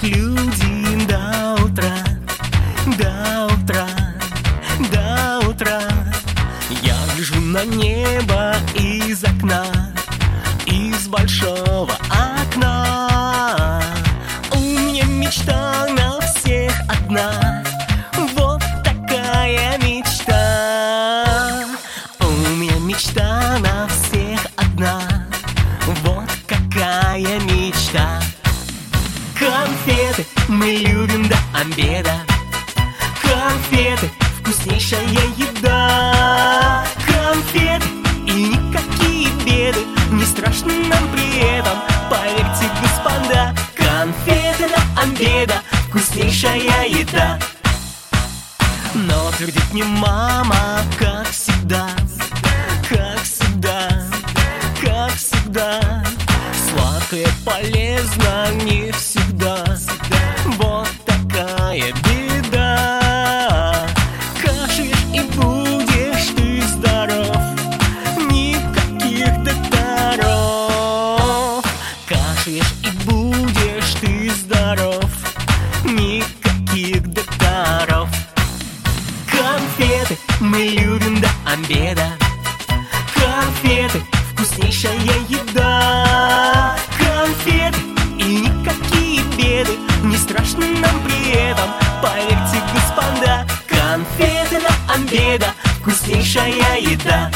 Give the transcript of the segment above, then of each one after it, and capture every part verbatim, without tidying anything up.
люди до утра, до утра, до утра. Я гляжу на небо из окна, из большого окна. У меня мечта на всех одна, вот такая мечта. У меня мечта на всех одна, вот какая мечта. Конфеты мы любим до обеда, конфеты — вкуснейшая еда. Конфеты и никакие беды не страшны нам при этом, поверьте, господа. Конфеты до обеда — вкуснейшая еда. Но твердит мне мама, как всегда, как всегда, как всегда. Сладкое полезно не всегда, вот такая беда. Кашляешь и будешь ты здоров, никаких докторов. Кашляешь и будешь ты здоров, никаких докторов. Конфеты мы любим до обеда, конфеты — вкуснейшая еда. Конфеты и никакие беды не страшны нам при этом, поверьте, господа. Конфеты до обеда — вкуснейшая еда.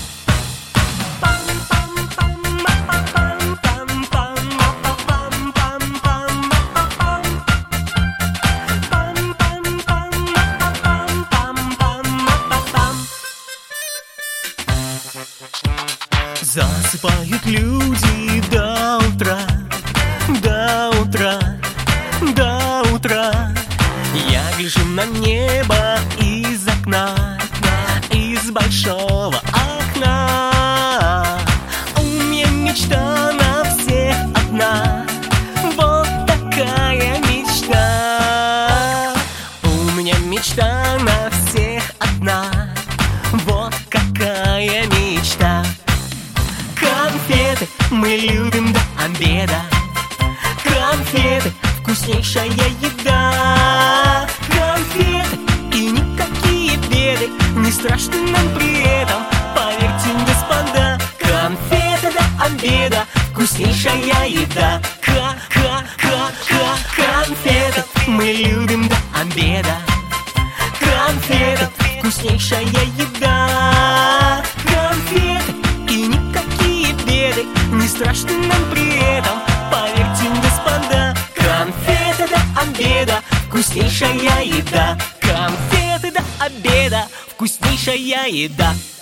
Засыпают люди до утра, до утра, до утра. Я гляжу на небо из окна, из большого окна. У меня мечта на всех одна, вот такая мечта. У меня мечта на всех одна, вот какая мечта. Конфеты мы любим до обеда, конфеты — вкуснейшая еда. Конфеты и никакие беды не страшны нам при этом, поверьте, господа. Конфеты до обеда — вкуснейшая еда. Ка-ка-ка-ка. Конфеты мы любим до обеда, конфеты — вкуснейшая еда. Конфеты и никакие беды не страшны нам при этом, поверьте, господа. Конфеты до обеда — вкуснейшая еда. Конфеты до обеда — вкуснейшая еда.